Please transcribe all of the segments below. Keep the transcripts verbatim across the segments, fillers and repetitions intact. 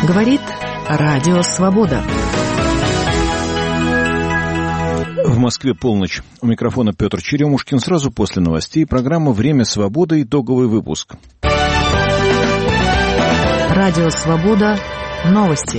Говорит Радио Свобода. В Москве полночь. У микрофона Петр Черемушкин. Сразу после новостей программа «Время свободы», итоговый выпуск. Радио Свобода. Новости.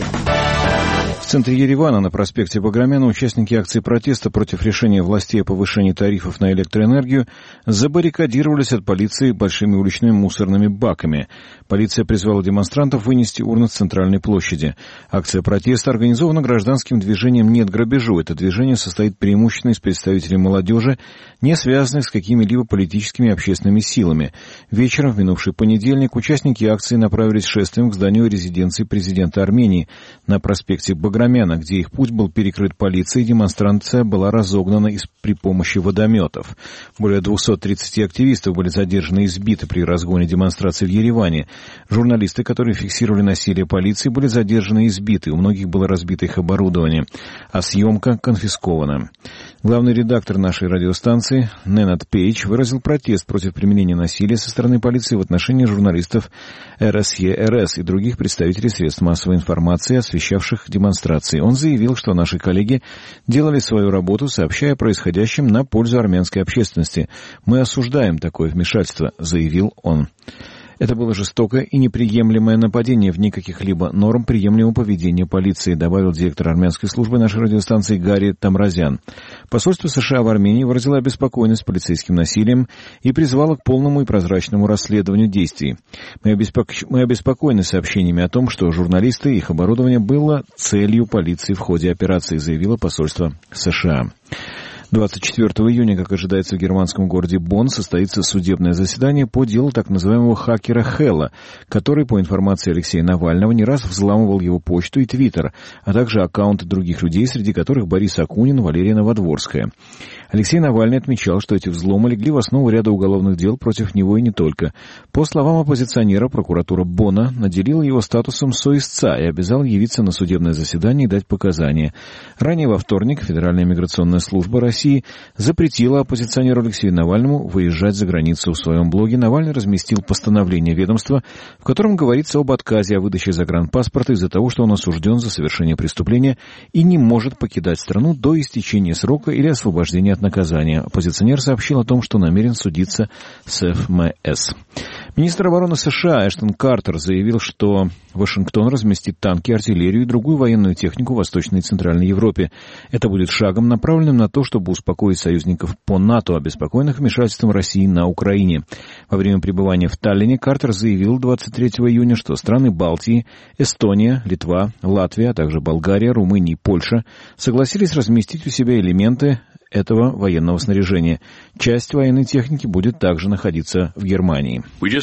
В центре Еревана на проспекте Баграмяна участники акции протеста против решения властей о повышении тарифов на электроэнергию забаррикадировались от полиции большими уличными мусорными баками. Полиция призвала демонстрантов вынести урны с центральной площади. Акция протеста организована гражданским движением «Нет грабежу». Это движение состоит преимущественно из представителей молодежи, не связанных с какими-либо политическими и общественными силами. Вечером в минувший понедельник участники акции направились шествием к зданию резиденции президента Армении на проспекте Баграмяна, где их путь был перекрыт полицией, демонстрация была разогнана при помощи водометов. Более двухсот тридцати активистов были задержаны и избиты при разгоне демонстрации в Ереване. Журналисты, которые фиксировали насилие полиции, были задержаны и избиты. У многих было разбито их оборудование, а съемка конфискована. Главный редактор нашей радиостанции Ненад Пейдж выразил протест против применения насилия со стороны полиции в отношении журналистов эр эс е эр эс и других представителей средств массовой информации, освещавших демонстрации. Он заявил, что наши коллеги делали свою работу, сообщая о происходящем на пользу армянской общественности. «Мы осуждаем такое вмешательство», — заявил он. Это было жестокое и неприемлемое нападение вне каких-либо норм приемлемого поведения полиции, добавил директор армянской службы нашей радиостанции Гарри Тамразян. Посольство США в Армении выразило обеспокоенность полицейским насилием и призвало к полному и прозрачному расследованию действий. Мы, обеспоко... Мы обеспокоены сообщениями о том, что журналисты и их оборудование было целью полиции в ходе операции, заявило посольство США. двадцать четвёртого июня, как ожидается, в германском городе Бонн состоится судебное заседание по делу так называемого хакера Хэлла, который, по информации Алексея Навального, не раз взламывал его почту и твиттер, а также аккаунты других людей, среди которых Борис Акунин, Валерия Новодворская. Алексей Навальный отмечал, что эти взломы легли в основу ряда уголовных дел против него и не только. По словам оппозиционера, прокуратура Бонна наделила его статусом соисца и обязала явиться на судебное заседание и дать показания. Ранее во вторник Федеральная миграционная служба России запретила оппозиционеру Алексею Навальному выезжать за границу. В своем блоге Навальный разместил постановление ведомства, в котором говорится об отказе о выдаче загранпаспорта из-за того, что он осужден за совершение преступления и не может покидать страну до истечения срока или освобождения от наказания. Оппозиционер сообщил о том, что намерен судиться с эф эм эс. Министр обороны США Эштон Картер заявил, что Вашингтон разместит танки, артиллерию и другую военную технику в Восточной и Центральной Европе. Это будет шагом, направленным на то, чтобы успокоить союзников по НАТО, обеспокоенных вмешательством России на Украине. Во время пребывания в Таллине Картер заявил двадцать третьего июня, что страны Балтии, Эстония, Литва, Латвия, а также Болгария, Румыния и Польша согласились разместить у себя элементы этого военного снаряжения. Часть военной техники будет также находиться в Германии.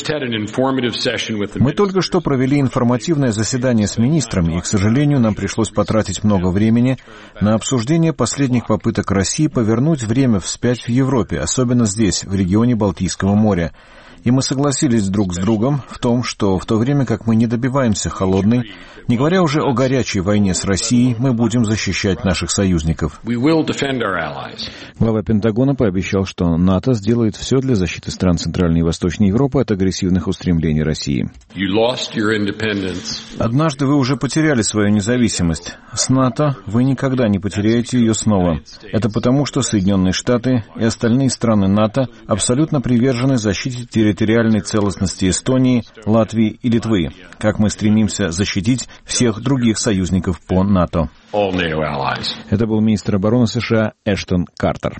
Мы только что провели информативное заседание с министрами, и, к сожалению, нам пришлось потратить много времени на обсуждение последних попыток России повернуть время вспять в Европе, особенно здесь, в регионе Балтийского моря. И мы согласились друг с другом в том, что в то время как мы не добиваемся холодной, не говоря уже о горячей войне с Россией, мы будем защищать наших союзников. Глава Пентагона пообещал, что НАТО сделает все для защиты стран Центральной и Восточной Европы от агрессивных устремлений России. Однажды вы уже потеряли свою независимость. С НАТО вы никогда не потеряете ее снова. Это потому, что Соединенные Штаты и остальные страны НАТО абсолютно привержены защите территориальной целостности Эстонии, Латвии и Литвы, как мы стремимся защитить всех других союзников по НАТО. Это был министр обороны США Эштон Картер.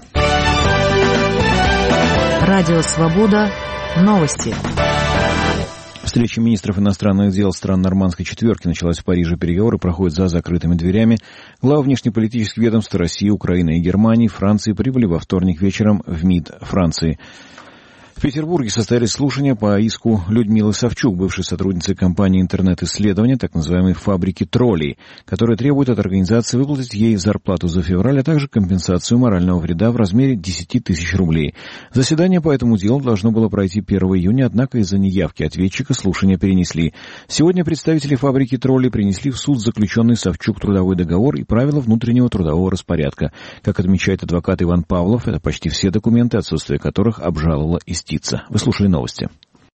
Радио Свобода. Новости. Встреча министров иностранных дел стран Нормандской четверки началась в Париже. Переговоры проходят за закрытыми дверями. Главы внешнеполитических ведомств России, Украины и Германии, Франции прибыли во вторник вечером в МИД Франции. В Петербурге состоялись слушания по иску Людмилы Савчук, бывшей сотрудницы компании интернет-исследования, так называемой «Фабрики троллей», которая требует от организации выплатить ей зарплату за февраль, а также компенсацию морального вреда в размере десять тысяч рублей. Заседание по этому делу должно было пройти первого июня, однако из-за неявки ответчика слушания перенесли. Сегодня представители «Фабрики троллей» принесли в суд заключенный Савчук трудовой договор и правила внутреннего трудового распорядка. Как отмечает адвокат Иван Павлов, это почти все документы, отсутствие которых обжаловала истица. Вы слушали новости.